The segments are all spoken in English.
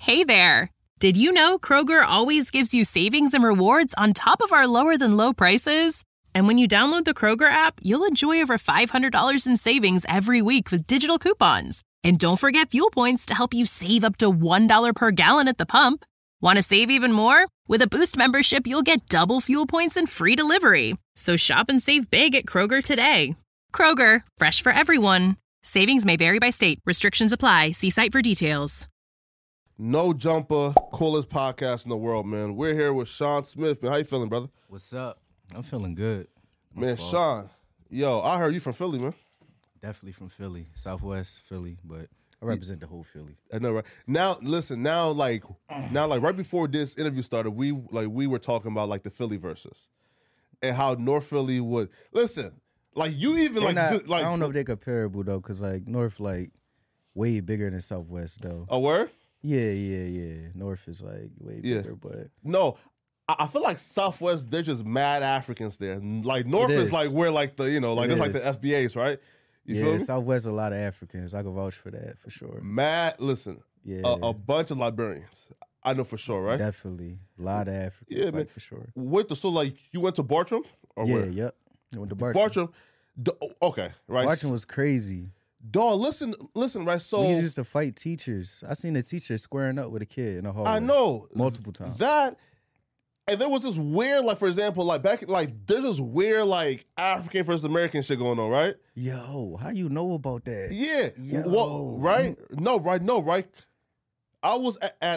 Hey there! Did you know Kroger always gives you savings and rewards on top of our lower-than-low prices? And when you download the Kroger app, you'll enjoy over $500 in savings every week with digital coupons. And don't forget fuel points to help you save up to $1 per gallon at the pump. Want to save even more? With a Boost membership, you'll get double fuel points and free delivery. So shop and save big at Kroger today. Kroger, fresh for everyone. Savings may vary by state. Restrictions apply. See site for details. No Jumper, coolest podcast in the world, man. We're here with Sean Smith, man. How you feeling, brother? What's up? I'm feeling good. Man, Sean, yo, I heard you from Philly, man. Definitely from Philly, Southwest Philly, but I represent the whole Philly. I know, right? Now, listen, now, right before this interview started, we were talking about like the Philly versus and how North Philly would listen. Like you even I I don't know if they're comparable though, cause like North like way bigger than Southwest though. A word? Yeah. North is like way bigger, but no. I feel like Southwest, they're just mad Africans there. Like North is like where like the it's like the FBAs, right? You feel me? Southwest a lot of Africans. I can vouch for that for sure. Mad, listen, a bunch of Liberians. I know for sure, right? Definitely, a lot of Africans, man, for sure. So like you went to Bartram or where? Yep. I went to Bartram. Okay, right. Bartram was crazy. Dog, listen, right? So we used to fight teachers. I seen a teacher squaring up with a kid in a hallway. I know multiple times. And there was this weird, like for example, like back, like there's this weird, like African versus American shit going on, right? Yo, how you know about that? Yeah, well, right? No, right. I was at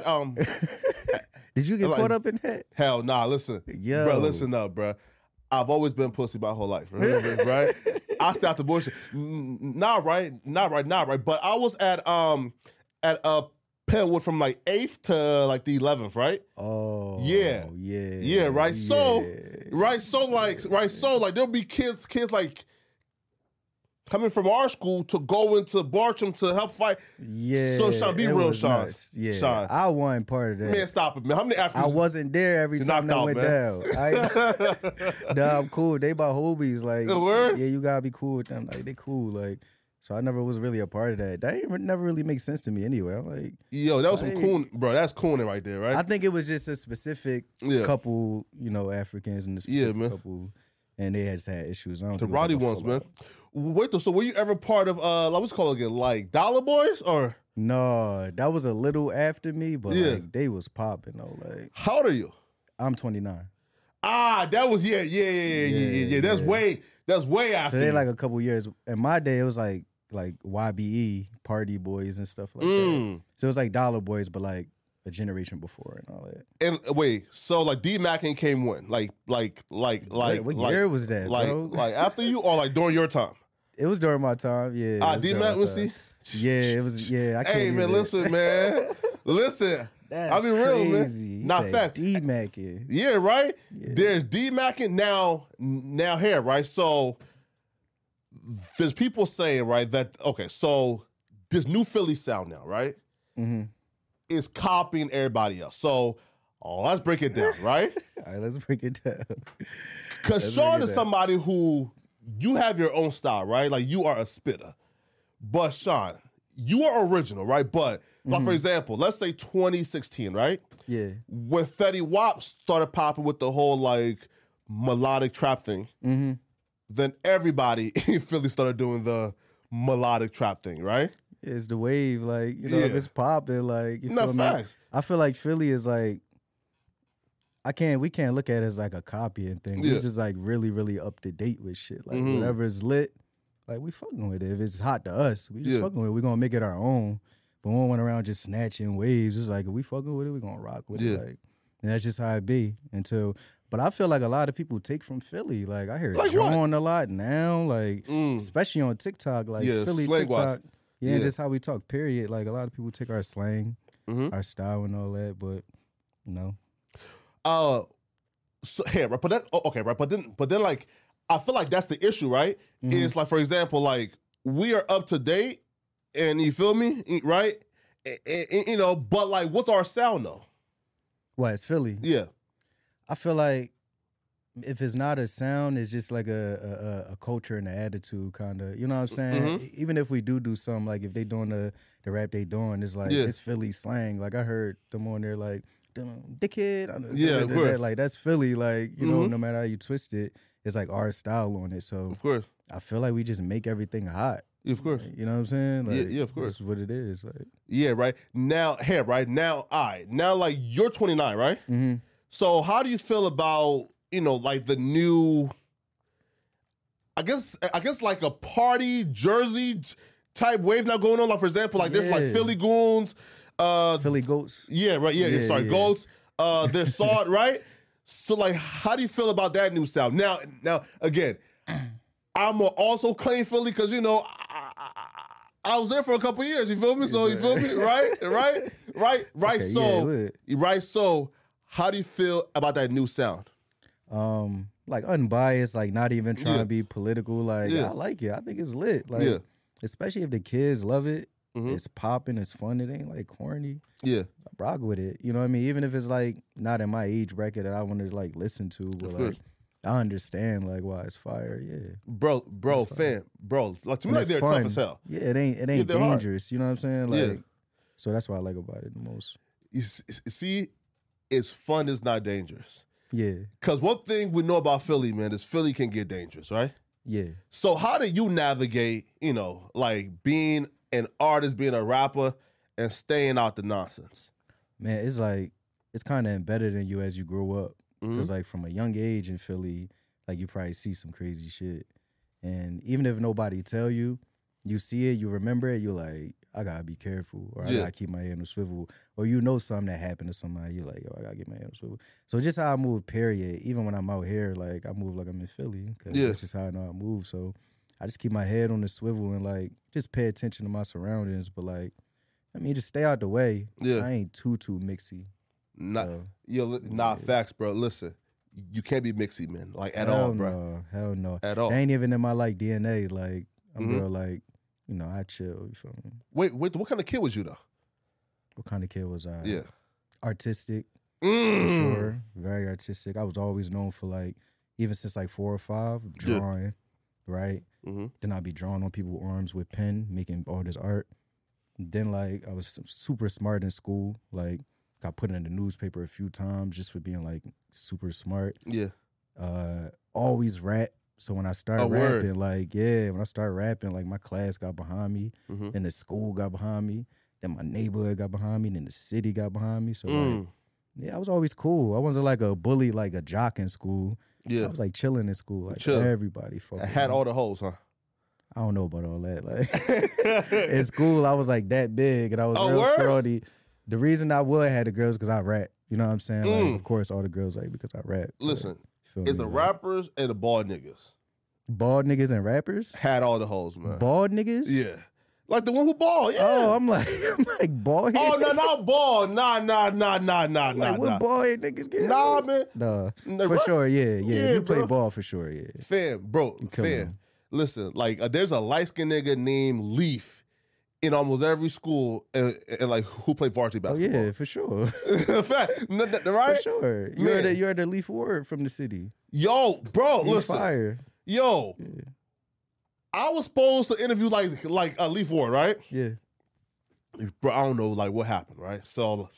Did you get caught up in that? Hell nah. Listen, bro, listen up, bro. I've always been pussy my whole life, right? I stopped the bullshit. Not right. But I was at Penwood from like 8th to like the 11th, right? Oh, yeah, right. So there'll be kids like coming from our school to go into Bartram to help fight. Yeah. So Sean, be real, Sean. Nuts. Yeah. Sean. I wasn't part of that. Man, stop it, man. How many Africans? I wasn't there every time that went down. Nah, I'm cool. They my homies. Like, yeah, you gotta be cool with them. Like, they cool. Like, so I never was really a part of that. That never really makes sense to me anyway. I'm like, yo, that was some cool, bro. That's cooning right there, right? I think it was just a specific couple, Africans and the specific couple, and they just had issues. I don't the Roddy ones, man. Wait, so were you ever part of what's it called again? Like Dollar Boys or? No, that was a little after me, but like they was popping though. Like, how old are you? I'm 29. That was yeah. That's way after. So they like a couple years. In my day, it was like YBE Party Boys and stuff like that. So it was like Dollar Boys, but like a generation before and all that. And wait, so like D-Mackin came when? Like what year was that, bro? Like after you or like during your time? It was during my time, yeah. D-Mac, let's see. Yeah, it was. Yeah, I can't. Hey man, listen, man, listen. That's I mean, real, crazy. man. Not fact. D-Mackin. Yeah, right. Yeah. There's D-Mackin now here, right? So there's people saying, right, that so this new Philly sound now, right, is copying everybody else. So let's break it down, right? All right, let's break it down. Because Sean is somebody who you have your own style, right? Like you are a spitter, but Sean, you are original, right? But like for example, let's say 2016, right? Yeah. When Fetty Wap started popping with the whole like melodic trap thing, then everybody in Philly started doing the melodic trap thing, right? It's the wave, like if it's popping, like you feel me? Facts. I feel like Philly is like we can't look at it as like a copying thing. We're just like really, really up to date with shit. Like whatever is lit, like we fucking with it. If it's hot to us, we just fucking with it. We're gonna make it our own. But we don't went around just snatching waves. It's like if we fucking with it, we're gonna rock with it. Like, and that's just how it be but I feel like a lot of people take from Philly. Like I hear like John a lot now, like especially on TikTok, like Philly TikTok. And just how we talk, period. Like a lot of people take our slang, our style and all that, but So here, right? But that okay, right? But then like I feel like that's the issue, right? Is like for example, like we are up to date, and you feel me, right? And, but like, what's our sound though? What, it's Philly? Yeah. I feel like if it's not a sound, it's just like a culture and an attitude kind of. You know what I'm saying? Even if we do something, like if they doing the rap they doing, it's like it's Philly slang. Like I heard them on there like dickhead. Of course. Like that's Philly. Like you know, no matter how you twist it, it's like our style on it. So of course, I feel like we just make everything hot. Of course. You know what I'm saying? Like, yeah, of course. That's what it is. Like, yeah, right. Now, now, like you're 29, right? Mm-hmm. So how do you feel about, like the new, I guess like a party jersey type wave now going on? Like, for example, like there's like Philly Goons. Philly Goats. Yeah, right. Yeah, sorry, Goats. There's Salt, right? So like, how do you feel about that new sound? Now, again, I'm also claim Philly because I was there for a couple years. You feel me? So you feel me? Right. Okay, So how do you feel about that new sound? Like unbiased, like not even trying to be political. Like I like it. I think it's lit. Like especially if the kids love it. It's popping. It's fun. It ain't like corny. Yeah, I rock with it. You know what I mean? Even if it's like not in my age bracket that I want to like listen to, but like. I understand like why it's fire, bro, fam, like to me, like they're tough as hell. Yeah, it ain't dangerous. Hard. You know what I'm saying? Like, so that's what I like about it the most. You see, it's fun. It's not dangerous. Yeah. Because one thing we know about Philly, man, is Philly can get dangerous, right? Yeah. So how do you navigate, like being an artist, being a rapper, and staying out the nonsense? Man, it's like it's kind of embedded in you as you grow up. Because like from a young age in Philly, like you probably see some crazy shit. And even if nobody tell you, you see it, you remember it, you're like, I gotta be careful, or I gotta keep my head on the swivel. Or something that happened to somebody, you're like, yo, I gotta get my head on the swivel. So just how I move, period. Even when I'm out here, like I move like I'm in Philly. Because that's just how I know I move. So I just keep my head on the swivel and like just pay attention to my surroundings. But like, I mean, just stay out the way. Yeah. I ain't too mixy. Facts, bro. Listen, you can't be mixy, man. Like at all, bro. Hell no. At all. They ain't even in my like DNA. Like I'm real like, I chill. You feel me? Wait, what kind of kid was you though? What kind of kid was I? Yeah. Artistic. For sure. Very artistic. I was always known for like, even since like 4 or 5, drawing, right? Then I'd be drawing on people's arms with pen, making all this art. Then like I was super smart in school, like. Got put in the newspaper a few times just for being like super smart. Yeah. Always rap. So when I started rapping, when I started rapping, like my class got behind me, then the school got behind me, then my neighborhood got behind me, then the city got behind me. So like, I was always cool. I wasn't like a bully, like a jock in school. Yeah. I was like chilling in school, like everybody. I had all the hoes, huh? I don't know about all that. Like in school, I was like that big, and I was real scrawny. The reason I would have the girls because I rap. You know what I'm saying? Like, of course, all the girls like because I rap. Listen, it's the rappers and the bald niggas. Bald niggas and rappers? Had all the hoes, man. Bald niggas? Yeah. Like the one who bald, yeah. Oh, I'm like bald head. Oh, no, not bald. Nah. Like what bald head niggas get? Nah, man. Nah. For sure, yeah. You play ball for sure, yeah. Fam. Listen, like there's a light-skinned nigga named Leaf in almost every school, and like who played varsity basketball. Oh yeah, for sure. Fact, right? For sure. You're the Leaf Ward from the city. Yo, bro, listen. Fire. Yo, I was supposed to interview like a Leaf Ward, right? Yeah. Bro, I don't know like what happened, right? So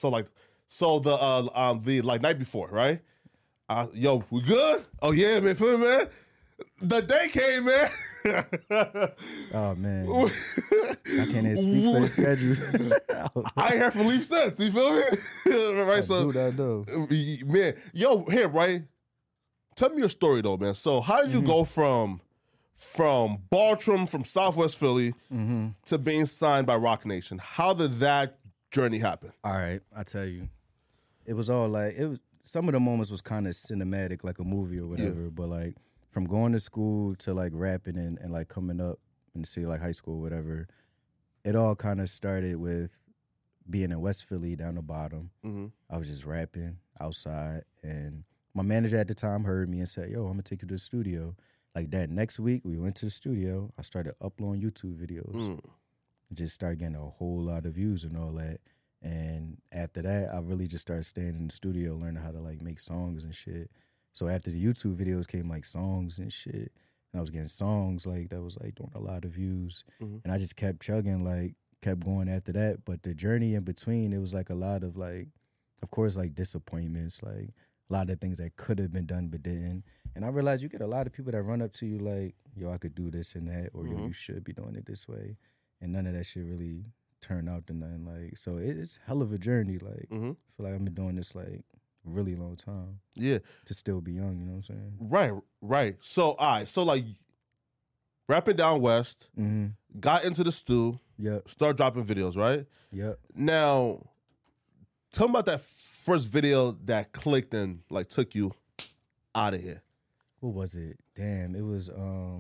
the like night before, right? Yo, we good? Oh yeah, man, feel me, man. The day came, man. Oh man, I can't even speak for the schedule. I ain't heard from Leaf since. You feel me? Right, so I know. Man, yo, here, right? Tell me your story though, man. So, how did you go from Bartram, from Southwest Philly, to being signed by Roc Nation? How did that journey happen? All right, I tell you, it was all like it was. Some of the moments was kind of cinematic, like a movie or whatever, but like. From going to school to like rapping and like coming up in the city, like high school, whatever, it all kind of started with being in West Philly down the bottom. I was just rapping outside, and my manager at the time heard me and said, yo, I'm gonna take you to the studio. Like that next week, we went to the studio. I started uploading YouTube videos. Just started getting a whole lot of views and all that. And after that, I really just started staying in the studio, learning how to like make songs and shit. So after the YouTube videos came like songs and shit. And I was getting songs like that was like doing a lot of views. And I just kept chugging, like kept going after that. But the journey in between, it was like a lot of like, of course, like disappointments, like a lot of things that could have been done but didn't. And I realized you get a lot of people that run up to you like, yo, I could do this and that, or yo, you should be doing it this way. And none of that shit really turned out to nothing. Like, so it's hell of a journey. Like, I feel like I've been doing this like a really long time. Yeah. To still be young, you know what I'm saying? Right. So, all right. So, like, rapping down west, got into the stew, start dropping videos, right? Yep. Now, tell me about that first video that clicked and, like, took you out of here. What was it? Damn, it was,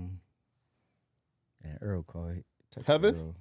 Earl called it. Heaven? Earl.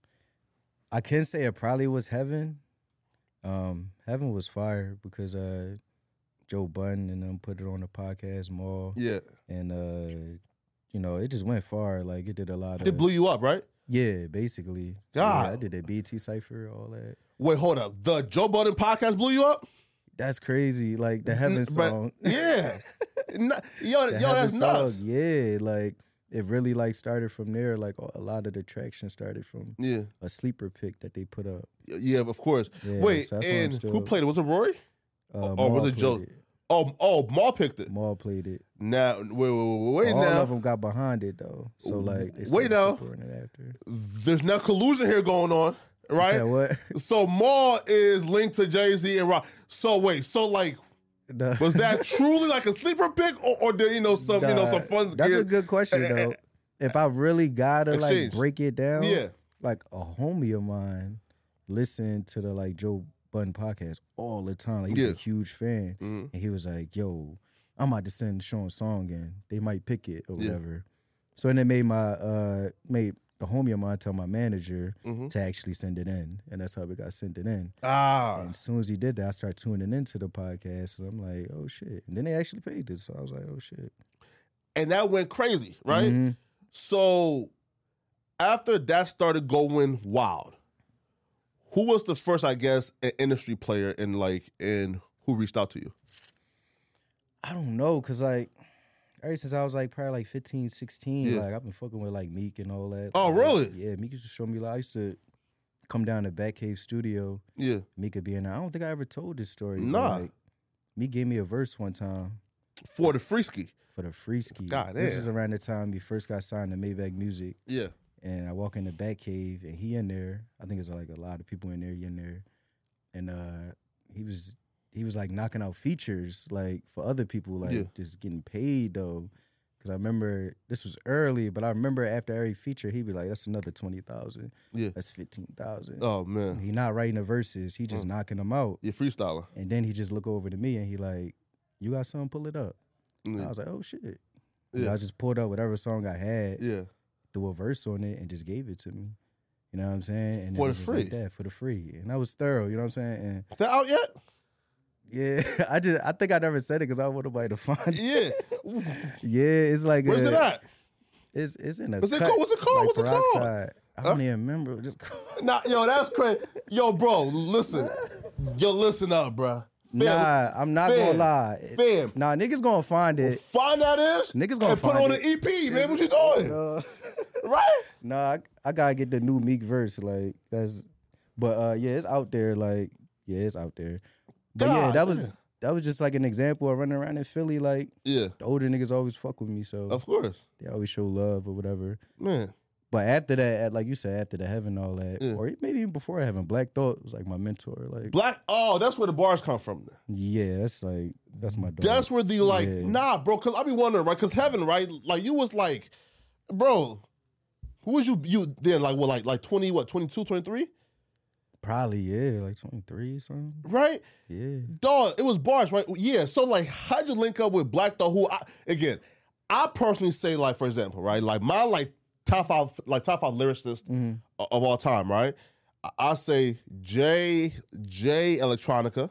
I can say it probably was Heaven. Heaven was fire because Joe Budden and them put it on the podcast Maul. Yeah. And you know, it just went far. Like it did a lot of It blew you up, right? Yeah, basically. God. Yeah, I did that BT Cypher, all that. Wait, hold up. The Joe Budden podcast blew you up? That's crazy. Like the Heaven song. Yeah. Yo, The that's Heaven nuts. song, yeah, like it really like started from there. Like a lot of the traction started from a sleeper pick that they put up. Yeah, of course. Yeah, wait, so that's why I'm and still- who played it? Was it Rory? Or Maul was it played Joe? it. Oh, Maul picked it. Maul played it. Now, wait All now. of them got behind it though. So like, they Wait started now. supporting it after. There's now collusion here going on, You right? said what? So Maul is linked to Jay-Z and Rock. So wait, so like, Nah. was that truly like a sleeper pick, or did some some funds? That's a good question though. If I really gotta Exchange. like break it down, Yeah. like a homie of mine listened to the like Joe Budden podcast all the time. Like, he was a huge fan, and he was like, "Yo, I'm about to send Sean a song in. They might pick it or whatever." So then it made my made the homie of mine tell my manager to actually send it in, and that's how it got sent it in. And as soon as he did that, I started tuning into the podcast, and I'm like, "Oh shit!" And then they actually paid it, so I was like, "Oh shit!" And that went crazy, right? So after that started going wild, who was the first, I guess, industry player in who reached out to you? I don't know, cause like ever since I was like probably like 15, 16, Yeah. like I've been fucking with like Meek and all that. Oh, Like, really? Yeah, Meek used to show me. Like, I used to come down to Batcave Studio. Yeah. Meek would be in there. I don't think I ever told this story. but, Nah. like, Meek gave me a verse one time For the free ski. for the free ski. God This damn. is around the time he first got signed to Maybach Music. Yeah. And I walk in the Batcave and he in there. I think it's like a lot of people in there. He in there, and he was like knocking out features like for other people, like just getting paid though. Cause I remember this was early, but I remember after every feature he'd be like, "That's another 20,000. Yeah. That's 15,000." Oh man. He not writing the verses. He just knocking them out. You're freestyler. And then he just look over to me and he like, "You got something? Pull it up." And I was like, "Oh shit." Yeah. I just pulled up whatever song I had, Yeah. threw a verse on it, and just gave it to me. You know what I'm saying? And For it the was just free. like that, for the free. And that was thorough, you know what I'm saying? And That out yet? yeah, I think I never said it because I want nobody to find it. Yeah. Yeah, it's like Where's it at? It's in a What's it cut, called? What's it called? like What's it called? peroxide. I don't even remember. Just Nah, yo, that's crazy. Yo, bro, listen. Yo, listen up, bro. nah, I'm not gonna lie. Fam. Nah, niggas gonna find it. Find that is. Niggas gonna and put find on an EP, man. What you doing? Right? Nah, I gotta get the new Meek verse. Like that's, but yeah, it's out there. Like yeah, it's out there. But yeah, God, that was just like an example of running around in Philly. Like Yeah, the older niggas always fuck with me, so of course. they always show love or whatever. Man. But after that, like you said, after the Heaven, all that, Yeah. or maybe even before Heaven, Black Thought was like my mentor. Like Black, oh, that's where the bars come from. yeah, that's my dog. That's where the Yeah. nah, bro, because I be wondering, right? Because Heaven, right? Like, you was like, bro, who was you then? Like, what, like 20, 22, 23? Probably yeah, like 23 or something. Right? Yeah. Dog, it was bars, right? Yeah. So, like, how'd you link up with Black Thought? Who, I personally say, like, for example, right? Like, my, top five lyricist of all time, right? I say J Electronica.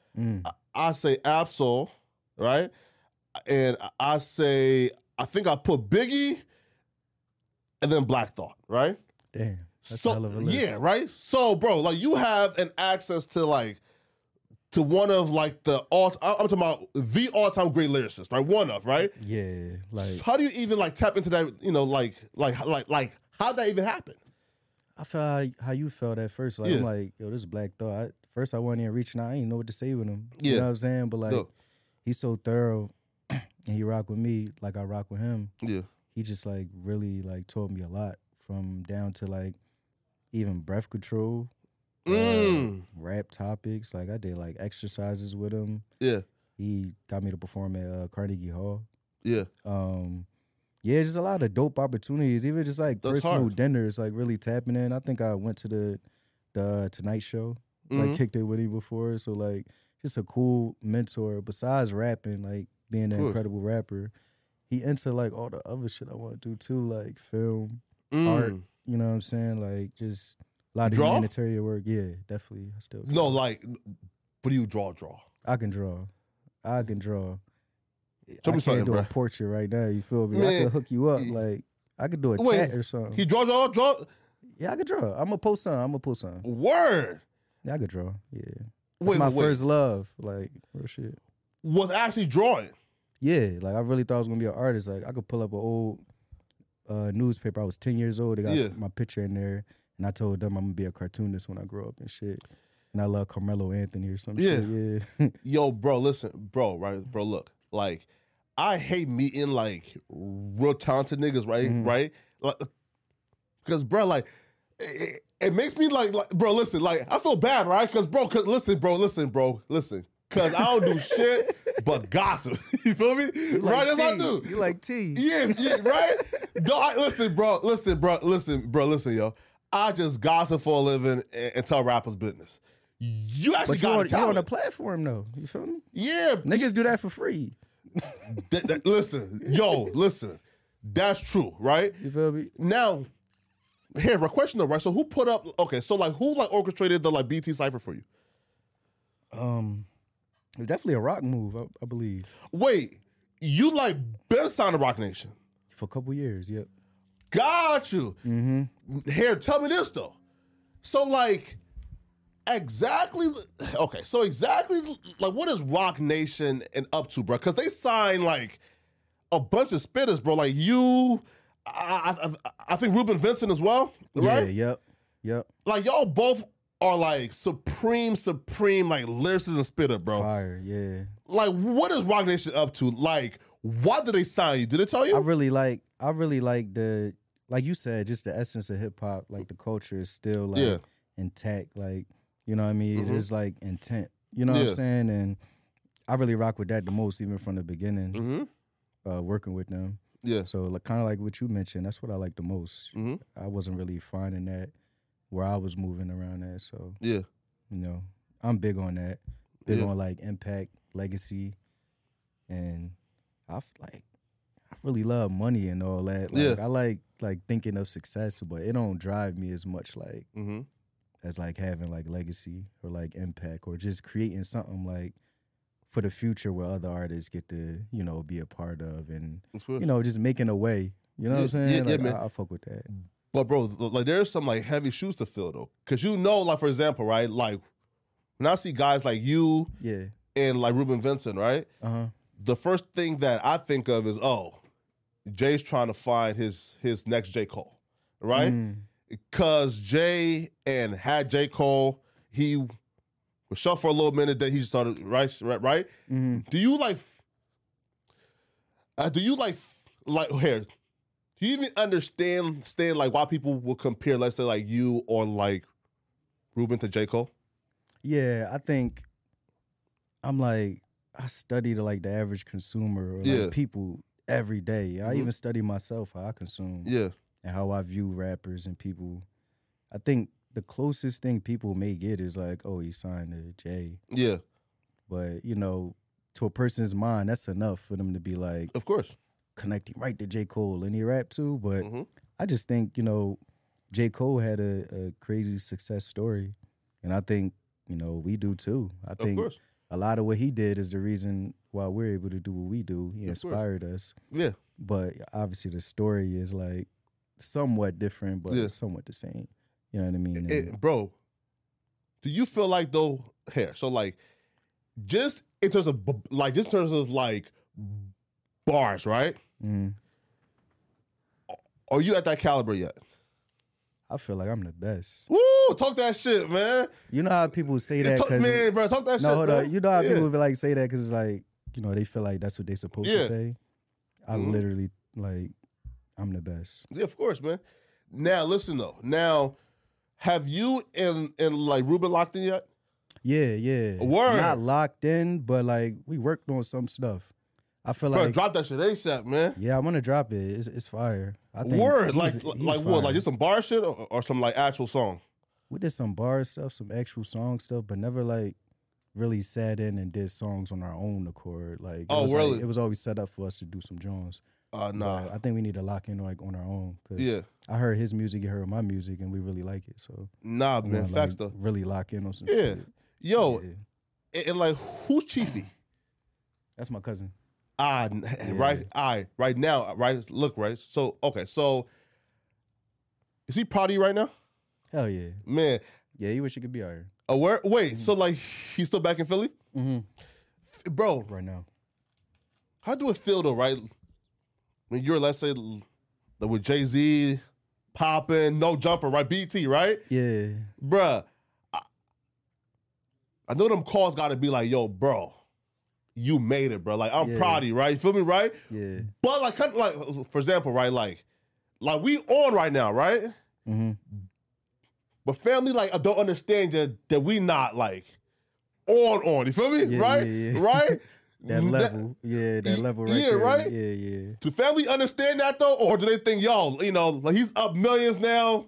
I say Absol, right? And I think I put Biggie and then Black Thought, right? Damn. That's So a hell of a list. yeah, right? So, bro, like, you have an access to, like, to one of like I'm talking about the all-time great lyricist, right? One of, right? Yeah, like So how do you even like tap into that? You know, like how did that even happen? I felt how you felt at first. Like Yeah. I'm like, yo, this is Black Thought. First, I wasn't even reaching out. I didn't know what to say with him. Yeah. You know what I'm saying? But like, No. he's so thorough, and he rock with me like I rock with him. Yeah. He just like really like taught me a lot, from down to like even breath control, rap topics. Like I did like exercises with him. Yeah. He got me to perform at Carnegie Hall. Yeah. Yeah, just a lot of dope opportunities. Even just like That's personal hard. dinners, like really tapping in. I think I went to the Tonight Show, like kicked it with him before. So like, just a cool mentor. Besides rapping, like being an incredible rapper, he into like all the other shit I want to do too, like film, art. You know what I'm saying? Like just a lot of Draw? humanitarian work. Yeah, definitely. I still No, like, what do you draw? I can draw. I can draw. Show I me something, can't do bro. a portrait right now. You feel me? I Man, can hook you up. Like I could do a Wait, tat or something. He draw. Yeah, I could draw. I'm gonna post some. Word. Yeah, I could draw. Yeah, Wait, it's my wait. first love. Like real shit. Was actually drawing. Yeah, like I really thought I was gonna be an artist. Like I could pull up an old newspaper. I was 10 years old. They got my picture in there, and I told them I'm gonna be a cartoonist when I grow up and shit. And I love Carmelo Anthony or some shit. Yeah. Yo, bro, listen, bro, right, bro, look, like, I hate meeting like real talented niggas, right, right, like, because bro, like, it makes me like, bro, listen, like, I feel bad, right, because listen, because I don't do shit but gossip. You feel me? Right, that's what I do. You like tea? Yeah, right. Listen, yo. I just gossip for a living and tell rappers business. You actually But got you're a talent. on a platform though. You feel me? Yeah, Niggas do that for free. listen. That's true, right? You feel me? Now, here, a question though, right? So who put up? Okay, so like who like orchestrated the like BT cipher for you? It was definitely a rock move, I believe. Wait, you like been signed to Rock Nation? For a couple years, yep. Got you. Here, tell me this though. So like, exactly like what is Rock Nation and up to, bro? Because they sign like a bunch of spitters, bro. Like you, I think Ruben Vincent as well, right? Yeah, yep. Like y'all both are like supreme like lyricists and spitter, bro. Fire, yeah. Like what is Rock Nation up to? Like why did they sign you? Did they tell you? I really like the, like you said, just the essence of hip hop. Like the culture is still like intact. Like, you know what I mean? There's like intent. You know what I'm saying? And I really rock with that the most, even from the beginning. Working with them. Yeah. So like kind of like what you mentioned, that's what I like the most. I wasn't really finding that where I was moving around at. So Yeah. you know, I'm big on that. Big on like impact, legacy, and I really love money and all that. Like, I like thinking of success, but it don't drive me as much like as like having like legacy or like impact or just creating something like for the future where other artists get to, you know, be a part of and you know, just making a way. You know what I'm saying? Like, man. I fuck with that. But bro, like there's some like heavy shoes to fill though, because you know, like for example, right, like when I see guys like you, and like Ruben Vincent, right, the first thing that I think of is, oh, Jay's trying to find his next J. Cole, right? Because Jay had J. Cole, he was shut for a little minute, then he started right. Do you like here? Do you even understand like why people will compare, let's say, like you or like Ruben to J. Cole? Yeah, I think I study like the average consumer or like people every day. I even study myself, how I consume. Yeah. And how I view rappers and people. I think the closest thing people may get is like, oh, he signed to Jay. Yeah. But, you know, to a person's mind, that's enough for them to be like, of course, connecting right to J. Cole and he rap too. But I just think, you know, J. Cole had a crazy success story. And I think, you know, we do too. I think a lot of what he did is the reason why we're able to do what we do. He inspired us. Yeah. But obviously the story is like somewhat different, but it's somewhat the same. You know what I mean? Bro, do you feel like though, so like just in terms of like bars, right? Mm. Are you at that caliber yet? I feel like I'm the best. Woo! Talk that shit, man. You know how people say that? Man, bro, talk that shit. No, hold man. on. You know how people be like say that because like they feel like that's what they supposed to say. I literally like I'm the best. Yeah, of course, man. Now listen though. Now, have you and like Ruben locked in yet? Yeah. Word. Not locked in, but like we worked on some stuff. I feel Bro, like drop that shit ASAP, man. Yeah, I'm gonna drop it. It's fire. I think Word. he's Like fire. what? Like just some bar shit or some like actual song? We did some bar stuff, some actual song stuff, but never like really sat in and did songs on our own accord. Like, really? It was always set up for us to do some Jones. Nah. But I think we need to lock in like on our own. Cause Yeah. I heard his music, you heard my music, and we really like it. So Nah, man. Facts though. Really lock in on some Yeah. shit. Yo, Yeah. and like who's Chiefy? That's my cousin. Right. Right now, right. Look, right. So okay, so is he proud of you right now? Hell yeah. Man. Yeah, you wish you could be out here. Where? Wait, so like he's still back in Philly? Mm-hmm. Bro, Right now. how do it feel though, right? When you're, let's say, with Jay-Z, popping, no jumper, right? BT, right? Yeah. Bruh, I know them calls gotta be like, yo, bro, you made it, bro. Like, I'm proud of you, right? You feel me, right? Yeah. But like, kind of like, for example, right? Like we on right now, right? Mm-hmm. But family, like, I don't understand that we not like on. You feel me? Yeah, right? yeah. Right? That level. That level right yeah, there. right? Yeah. Do family understand that though? Or do they think, yo, like he's up millions now?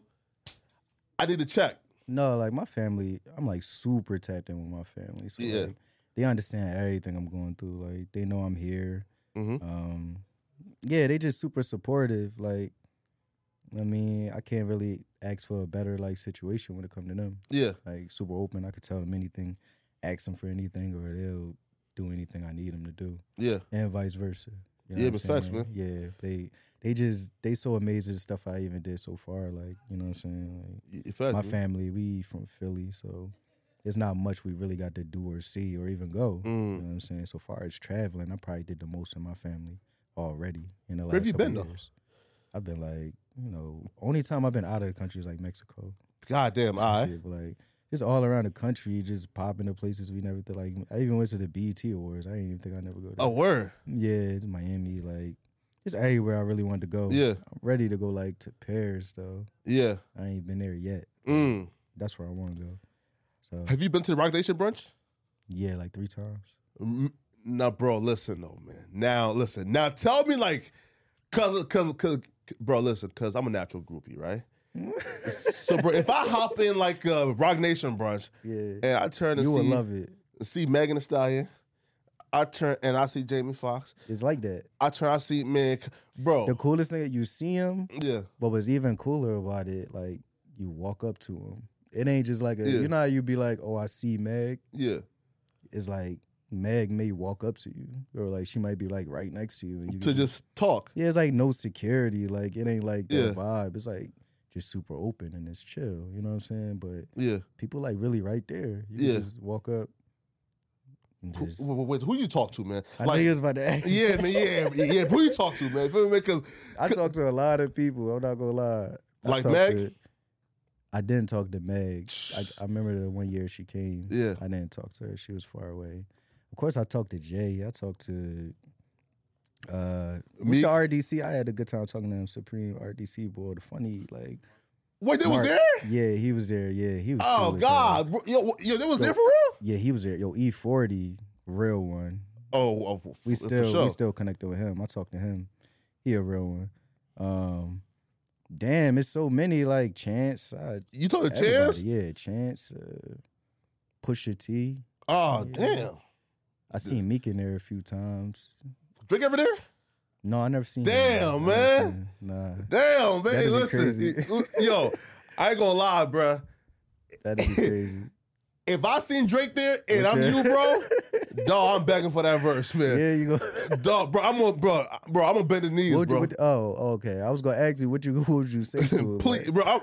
I need to check. No, like my family, I'm like super tapped in with my family. So Yeah. like, they understand everything I'm going through. Like they know I'm here. Mm-hmm. Yeah, they just super supportive. Like, I mean, I can't really ask for a better like situation when it comes to them. Yeah. Like super open. I could tell them anything, ask them for anything, or they'll do anything I need them to do. Yeah. And vice versa. You know Yeah, what I'm but facts, saying? man. Yeah, they so amazed at the stuff I even did so far. Like, you know what I'm saying? Like, my family, we from Philly, so there's not much we really got to do or see or even go. You know what I'm saying? So far as traveling, I probably did the most in my family already in the last Where have you couple been, years. I've been like, only time I've been out of the country is like Mexico. Goddamn, all right. Shit, but like just all around the country, just popping to places we never thought. Like I even went to the BET Awards. I didn't even think I'd never go there. Oh, word. Yeah, it's Miami, like it's everywhere I really wanted to go. Yeah. I'm ready to go like to Paris though. Yeah. I ain't been there yet. That's where I want to go. So Have you been to the Rock Nation brunch? yeah, like 3 times. Now, bro, listen though, man. Now tell me like, cause, bro, listen, cause I'm a natural groupie, right? So, bro, if I hop in like a Rock Nation brunch, Yeah, and I turn and you would see, love it. see Megan Thee Stallion, I turn and I see Jamie Foxx. It's like that. I see man, bro. The coolest thing, you see him, Yeah, but what's even cooler about it, like you walk up to him. It ain't just like Yeah. you know how you be like, oh, I see Meg. yeah, It's like Meg may walk up to you, or like she might be like right next to you, and you to just talk. yeah, it's like no security. Like it ain't like that Yeah. vibe. It's like just super open and it's chill. You know what I'm saying? But Yeah. people like really right there. You Yeah. can just walk up and just. Who you talk to, man? I knew you was about to ask. Yeah, man, yeah. Who you talk to, man? Feel me? Because I talked to a lot of people. I'm not gonna lie. Like Meg? I didn't talk to Meg. I remember the one year she came. Yeah. I didn't talk to her. She was far away. Of course, I talked to Jay. I talked to what's Meek? the RDC. I had a good time talking to him. Supreme RDC boy. The funny like. wait, they was Mark- there? Yeah, he was there. Yeah, he was. Oh cool as hell. God, bro, yo, they was there for real? Yeah, he was there. Yo, E40, real one. Oh, We for sure. we still connected with him. I talked to him. He a real one. Damn, it's so many like Chance. You talking to everybody. Chance? Yeah, Chance. Pusha T. Oh, Yeah. damn. I seen Meek in there a few times. Drake ever there? No, I never seen. Damn, him. man. Nah, Damn, man. That'd be Listen, crazy. yo, I ain't gonna lie, bruh. that'd be crazy. If I seen Drake there and I'm Okay. you, bro, dog, I'm begging for that verse, man. Yeah, you go. Dog, bro, I'm gonna bend the knees, bro. Okay. I was gonna ask you what would you say to it? Please, bro,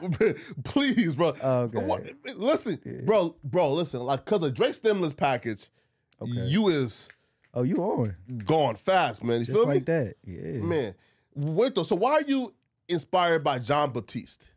please, bro. Okay. Listen, bro, listen, like, cause of Drake's stimulus package, Okay. you is Oh, you on? going fast, man. You Just feel like me? that. Yeah. Man, wait though. So why are you inspired by John Batiste?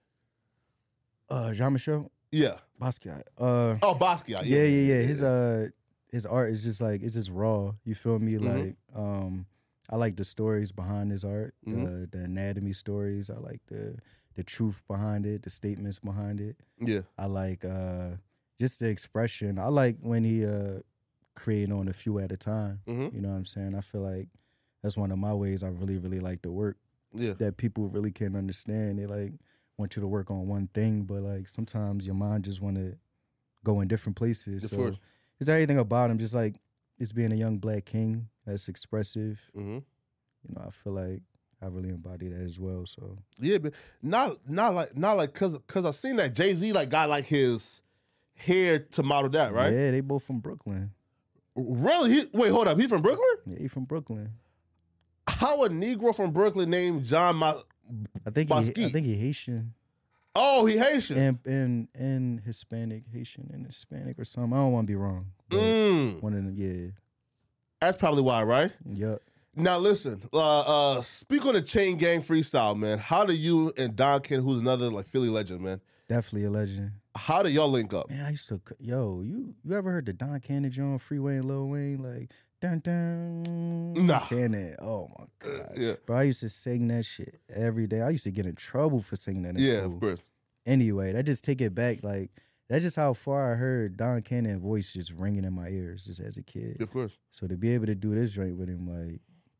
Jean-Michel Yeah. Basquiat. Oh, Basquiat. Yeah. His art is just like, it's just raw. You feel me? Mhm. Like, I like the stories behind his art, Mhm. the anatomy stories. I like the truth behind it, the statements behind it. Yeah. I like just the expression. I like when he creating on a few at a time. Mhm. You know what I'm saying? I feel like that's one of my ways I really, really like to work. Yeah. That people really can't understand. They like want you to work on one thing, but like sometimes your mind just want to go in different places. Of So course. it's everything about him, just like it's being a young black king that's expressive. Mm-hmm. You know, I feel like I really embody that as well. So Yeah, but not like cause I seen that Jay-Z like got like his hair to model that, right? yeah, they both from Brooklyn. Really? Wait, hold up. He from Brooklyn? Yeah, he from Brooklyn. How a Negro from Brooklyn named John I think Basquiat? he Haitian Oh, he Haitian. and Hispanic, Haitian and Hispanic or something. I don't want to be wrong. But one of them, yeah. That's probably why, right? Yup. Now listen, speak on the Chain Gang freestyle, man. How do you and Don Ken, who's another like Philly legend, man? Definitely a legend. How do y'all link up? Man, I used to, you ever heard the Don Cannon joint, Freeway and Lil Wayne? Like, dun dun. Nah. Cannon. Oh my God. Yeah. Bro, I used to sing that shit every day. I used to get in trouble for singing that in Yeah, school. of course. Anyway, that just take it back. Like, that's just how far I heard Don Cannon voice just ringing in my ears just as a kid. Of course. So to be able to do this joint with him, like,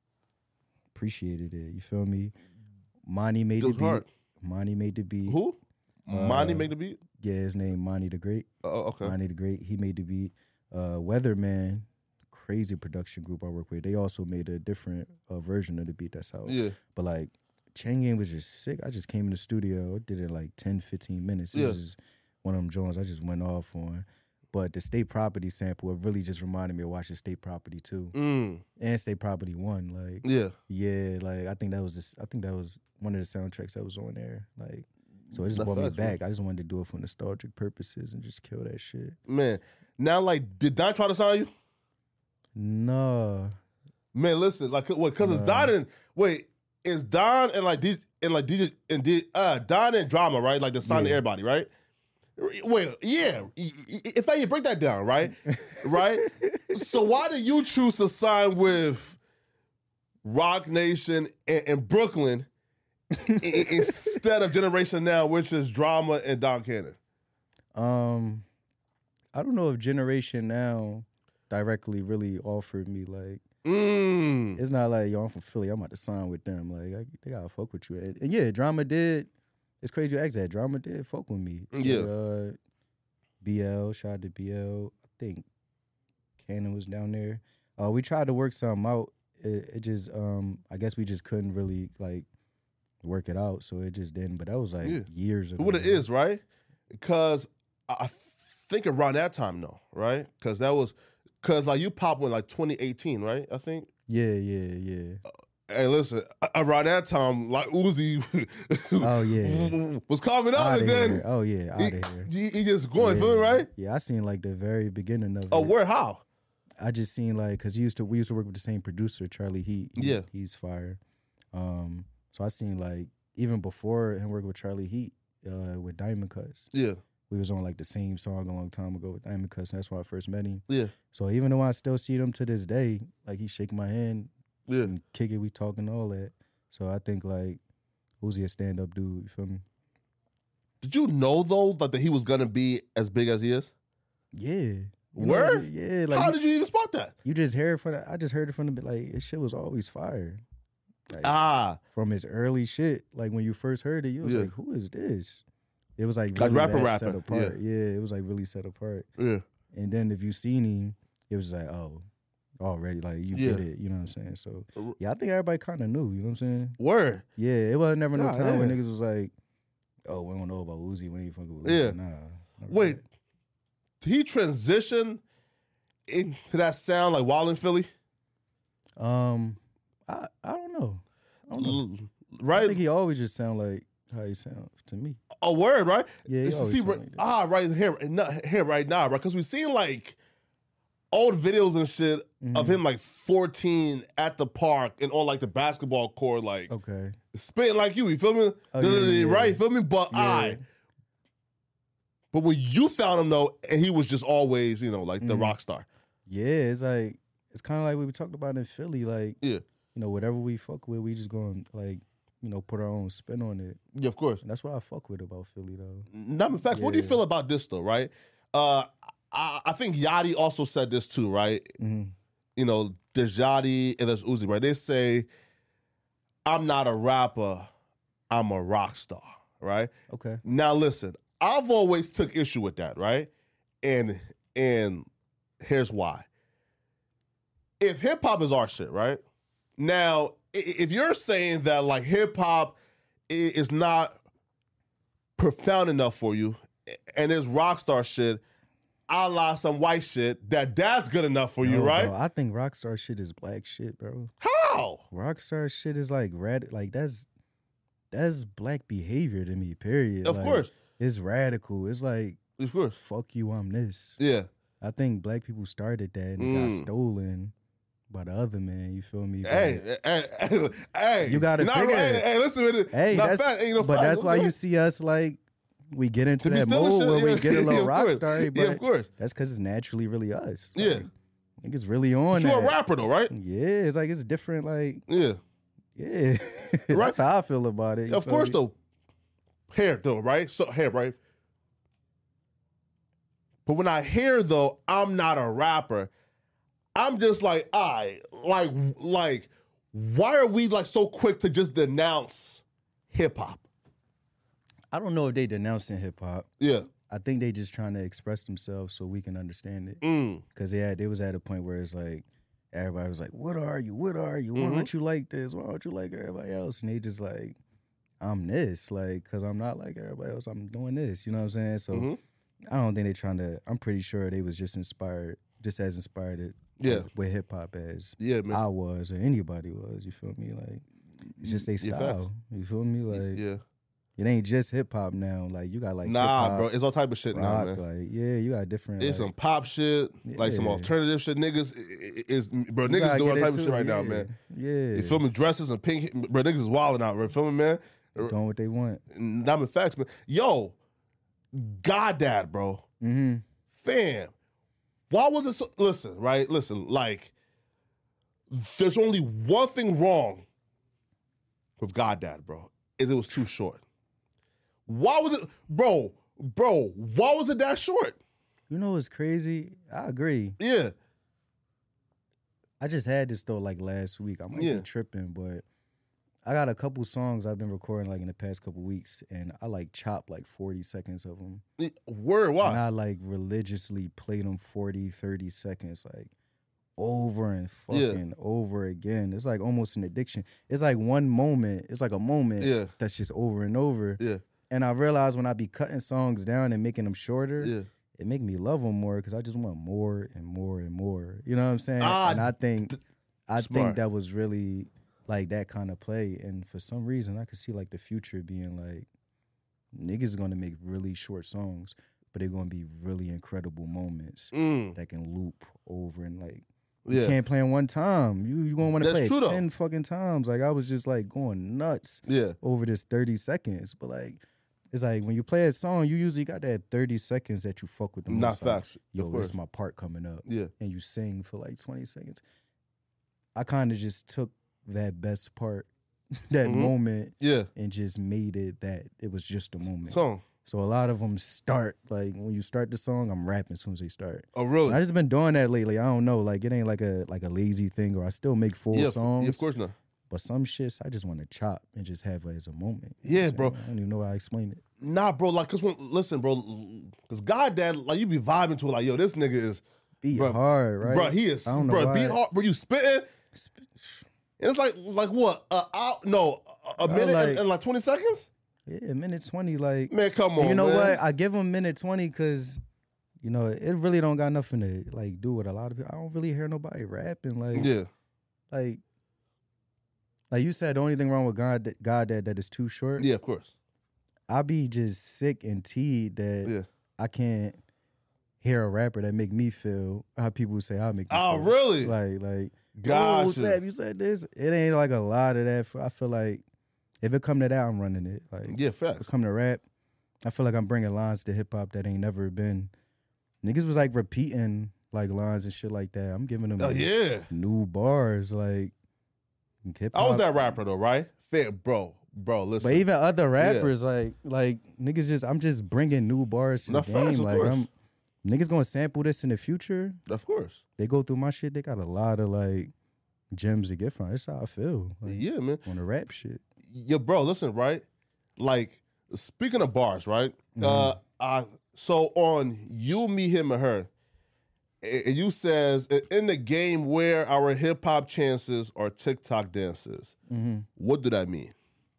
appreciated it. You feel me? Monty made It the was beat. hard. Monty made the beat. Who? Monty make the beat? Yeah, his name Monty the Great. Oh, okay. Monty the Great. He made the beat. Weatherman, crazy production group I work with. They also made a different version of the beat. That's how. Yeah. But like, Chain Gang was just sick. I just came in the studio, did it like 10, 15 minutes. It Yeah. was just one of them joints I just went off on. But the State Property sample, it really just reminded me of watching State Property 2 and State Property 1. Like, Yeah. like I think that was one of the soundtracks that was on there. Like, so it just That's brought me facts, back. I just wanted to do it for nostalgic purposes and just kill that shit. Man. Now, like, did Don try to sign you? No. Man, listen, like, what? Because it's Don and it's Don and like these and like DJ and Don and Drama, right? Like the sign to everybody, right? Wait, yeah. If I break that down, right? Right? So why did you choose to sign with Rock Nation and Brooklyn instead of Generation Now, which is Drama and Don Cannon? I don't know if Generation Now directly really offered me like. It's not like, yo, I'm from Philly, I'm about to sign with them. Like, they gotta fuck with you. And yeah, Drama did. It's crazy you ask that. Drama did fuck with me. So, Yeah. BL, shout out to BL. I think Cannon was down there. We tried to work something out. It just, I guess we just couldn't really like work it out, so it just didn't. But that was like years ago. But what it is, right? Because I think around that time, though, right? Because like you popped in like 2018, right? I think. Yeah. Hey, listen, around that time, like Uzi Oh, yeah. was coming up, Outta and then here. Oh, yeah, out of here. he just going, feel me, right? Yeah, I seen like the very beginning of it. Oh, where, how? I just seen like, cause we used to work with the same producer, Charlie Heat. Yeah. He's fire. So I seen like even before him working with Charlie Heat, with Diamond Cuts. Yeah. We was on like the same song a long time ago with Diamond Cuts, and that's why I first met him. Yeah. So even though I still see him to this day, like he shake my hand Yeah. and kick it, we talking all that. So I think like Uzi a stand up dude, you feel me? Did you know though that he was gonna be as big as he is? Yeah. You know, Word? yeah, like How did you even spot that? you just hear it from I just heard it from the like his shit was always fire. Like, from his early shit, like when you first heard it, you was like, "Who is this?" It was like really rapper, set apart. Yeah, it was like really set apart. Yeah. And then if you seen him, it was like, oh, already like you get it. You know what I'm saying? So yeah, I think everybody kind of knew. You know what I'm saying? Word. Yeah, it wasn't never no Nah, time when yeah. niggas was like, "Oh, we don't know about Uzi. We ain't fucking with Yeah. Uzi." Nah. Wait, did he transition into that sound like Wild in Philly? I don't know. I Right? think he always just sound like how he sounds to me. A word, right? Yeah, he It's to always see sound like that. right here right now, right? Because we've seen like old videos and shit of him like 14 at the park and on like the basketball court, like Okay. spitting like you feel me? Oh, yeah. Right, you feel me? But Yeah. but when you found him though, and he was just always, you know, like the rock star. Yeah, it's like it's kind of like what we talked about in Philly. Like, Yeah. you know, whatever we fuck with, we just going like, you know, put our own spin on it. Yeah, of course. And that's what I fuck with about Philly, though. Not in fact, what do you feel about this though, right? I think Yachty also said this too, right? Mm-hmm. You know, there's Yachty and there's Uzi, right? They say, I'm not a rapper, I'm a rock star, right? Okay. Now listen, I've always took issue with that, right? And here's why. If hip hop is our shit, right? Now, if you're saying that like hip hop is not profound enough for you, and it's rock star shit, a la some white shit, that's good enough for you, right? Bro, I think rockstar shit is black shit, bro. How? Rockstar shit is like like that's black behavior to me. Period. Of Like, course. it's radical. It's like, Of course. fuck you, I'm this. Yeah. I think black people started that and it got stolen by the other man. You feel me? Hey, You gotta not figure right. it. Hey, listen to it. Hey, Not that's, fact, ain't no but fact. that's why Okay. you see us like we get into To be that still mode shit, where we yeah. get a Yeah, little of rock course. star. Yeah, But of course. that's because it's naturally really us. Yeah. Like, niggas really on You're that. a rapper though, right? Yeah, it's like it's different. Like, Yeah. yeah, Right. that's how I feel about it. You Of feel course me? though. Hair though, right? So hair, right? But when I hear though, I'm not a rapper, I'm just like, like, why are we like so quick to just denounce hip hop? I don't know if they denouncing hip hop. Yeah. I think they just trying to express themselves so we can understand it. Mm. Because they was at a point where it's like everybody was like, "What are you? What are you? Why Mm-hmm. aren't you like this? Why aren't you like everybody else?" And they just like, "I'm this, like, because I'm not like everybody else. I'm doing this." You know what I'm saying? So Mm-hmm. I don't think they trying to. I'm pretty sure they was just inspired, just as inspired with hip hop as Yeah, man. I was or anybody was. You feel me? Like, it's just they Yeah, style. You feel me? Like, Yeah. it ain't just hip hop now. Like, you got like Nah, hip-hop, bro. It's all type of shit now, rock. man. Like, yeah, you got different. It's like, some pop shit, like some Yeah. alternative shit. Niggas is bro. you Niggas gotta doing all get type of into shit it, right now, yeah. man. Yeah, You filming dresses and pink, bro. Niggas is wilding out, bro. Filming, man. doing what they want. Not in facts, man. Yo, Goddad, bro. Mm-hmm. Fam, why was it so? Listen, right? Listen, like, there's only one thing wrong with Goddad, bro. Is it was too short. Why was it, bro? Why was it that short? You know what's crazy? I agree. Yeah, I just had this though like last week. I might Yeah. be tripping, but I got a couple songs I've been recording like in the past couple weeks, and I like chopped like 40 seconds of them. word. And Why? I like religiously played them 40, 30 seconds, like over and fucking over again. It's like almost an addiction. It's like one moment. It's like a moment Yeah. that's just over and over. Yeah, And I realized when I be cutting songs down and making them shorter, yeah. it make me love them more because I just want more and more and more. You know what I'm saying? Ah, and I think smart. that was really like that kind of play. And for some reason, I could see like the future being like niggas are gonna make really short songs, but they're gonna be really incredible moments that can loop over and like you Yeah. can't play them one time. You gonna want to That's play true, it though. 10 fucking times. Like I was just like going nuts Yeah. over this 30 seconds. But like, it's like when you play a song, you usually got that 30 seconds that you fuck with the most. Not Like, facts. yo, Of this course. my part coming up. Yeah. And you sing for like 20 seconds. I kind of just took that best part, that moment, Yeah. and just made it that it was just a moment. Song. So a lot of them start, like when you start the song, I'm rapping as soon as they start. Oh, really? And I just been doing that lately. I don't know. Like it ain't like a lazy thing, or I still make full Yeah, songs. of course not. But some shits I just want to chop and just have it as a moment. You know Yeah, what I'm bro. saying? I don't even know how I explain it. Nah, bro. Like, listen, bro. Cause Goddad, like, you be vibing to it, like, yo, this nigga is, Beat Bruh, hard, right? bro. He is, I don't know bro. why. Beat hard, bro. You spitting. And it's like what? A minute like- and like 20 seconds. Yeah, minute 20. Like, Man, come on. you know man. what? I give him minute 20 because, you know, it really don't got nothing to like do with a lot of people. I don't really hear nobody rapping like, Yeah. like you said. The only thing wrong with God that is too short. Yeah, of course. I be just sick and teed that Yeah. I can't hear a rapper that make me feel how people say I make me Oh, feel. really? Like, Gotcha. oh, Sam, you said this. It ain't like a lot of that. I feel like if it come to that, I'm running it. Like, Yeah, if facts. it come to rap, I feel like I'm bringing lines to hip hop that ain't never been. Niggas was like repeating like lines and shit like that. I'm giving them Oh, yeah. new bars. Like, hip-hop. I was that rapper, though, right? Bro, listen. But even other rappers, like niggas I'm just bringing new bars to the No, facts, game. of Like, course. niggas gonna sample this in the future. Of course. They go through my shit. They got a lot of like gems to get from. That's how I feel. Like, Yeah, man. on the rap shit. Yeah, bro, listen, right? Like, speaking of bars, right? So on You, Me, Him, and Her, you says, in the game where our hip-hop chances are TikTok dances. What do that mean?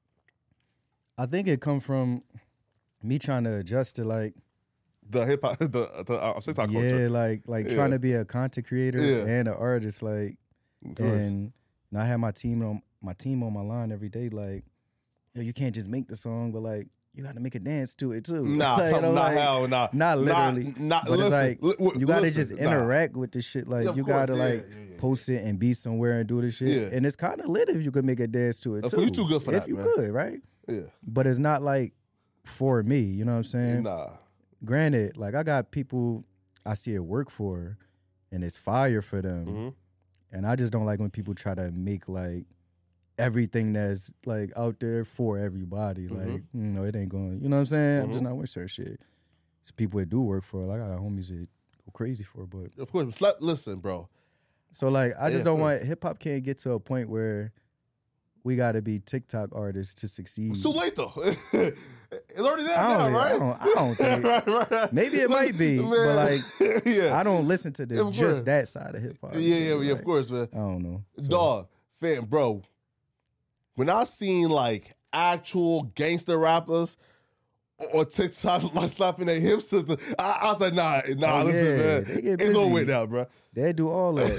I think it come from me trying to adjust to like The hip-hop, the TikTok culture. yeah, like trying to be a content creator Yeah. and an artist, like, Of course. and I have my team on my line every day. Like, yo, you can't just make the song, but like you got to make a dance to it too. Nah, Like, you know, nah, like, hell, nah. not literally, Not, but listen, it's like you got to listen, just nah. interact with the shit. Like, Yeah, of you course, got to yeah, like yeah. post it and be somewhere and do the shit. Yeah. And it's kind of lit if you could make a dance to it Of too. course, you too good for if that, you man. could, right? Yeah. But it's not like for me. You know what I'm saying? Nah. Granted, like I got people I see it work for, and it's fire for them. Mm-hmm. And I just don't like when people try to make like everything that's like out there for everybody. Mm-hmm. Like, you know, it ain't going. You know what I'm saying? I'm just not with certain shit. It's people that do work for it. Like I got homies that go crazy for it, but Of course. Listen, bro. so like I just Yeah, don't of want hip hop can't get to a point where we got to be TikTok artists to succeed. It's too late, though. It's already there I now, don't, right? I don't think. right. Maybe it might be, but like yeah. I don't listen to Of course. just that side of hip hop. Yeah, Like, of course, man. I don't know. So, Dog, fam, bro. When I seen like actual gangster rappers or TikTok like slapping their hips, I was like, nah, Oh, listen, yeah, man. they get Ain't no busy. way now, bro. they do all that.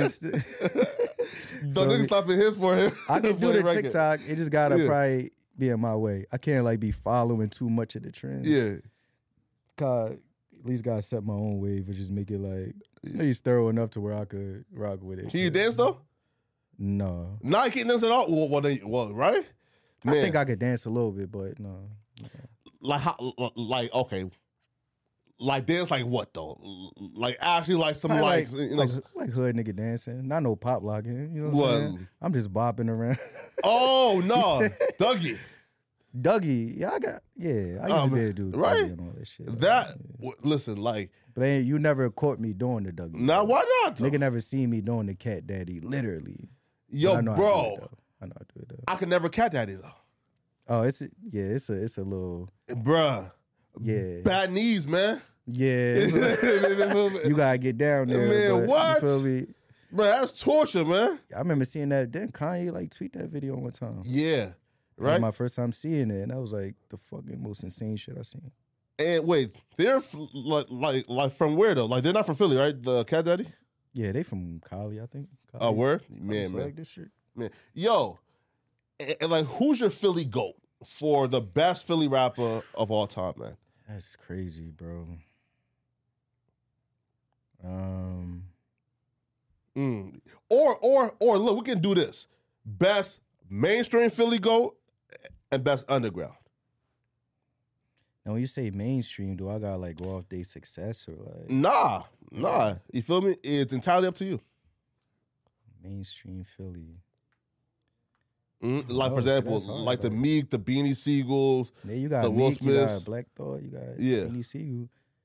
Don't niggas slapping hips for him. I can for do the record. TikTok. It just gotta Yeah. probably be in my way. I can't like be following too much of the trends. Yeah. At least gotta set my own wave and just make it like at least thorough enough to where I could rock with it. Can you dance though? No. Nah, you can't dance at all. Well, right? I Man, think I could dance a little bit, but no. like how, like okay, like dance like what though? Like actually like some Probably like, you know, like hood nigga dancing. Not no pop locking. You know what What? I'm saying? I'm just bopping around. oh no, Dougie. Dougie, yeah, I used to be able to do right? Dougie and all that shit. That listen, like But you never caught me doing the Dougie. now why not? though? Nigga never seen me doing the cat daddy, literally. Yo, But I know bro, I do it, though. I know I do it though. I could never cat daddy though, Oh, it's a little bruh. yeah. Bad knees, man. Yeah. You gotta get down there. Man, but what? You feel me? Bro, that's torture, man. I remember seeing that. Didn't Kanye like tweet that video one time? Yeah, That was right. my first time seeing it, and that was like the fucking most insane shit I seen. And wait, they're like from where though? Like they're not from Philly, right? The cat daddy. Yeah, they from Cali, I think. Oh, Cali. word, Cali man, swag man. district. Man, yo, and like, who's your Philly GOAT for the best Philly rapper of all time, man? That's crazy, bro. Or look, we can do this: best mainstream Philly GOAT and best underground. Now, when you say mainstream, do I gotta like go off their success or like Nah. You feel me? It's entirely up to you. mainstream Philly? Like Oh, for see, example, that's hard, like the though. Meek, the Beanie Siegels. Yeah, you got The Will Meek, you got Smiths. Black Thought, you got Yeah. Beanie Siegel.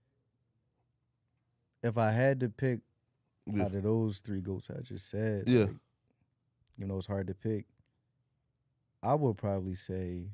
If I had to pick Yeah. out of those three goats I just said, Yeah. like, you know, it's hard to pick. I would probably say,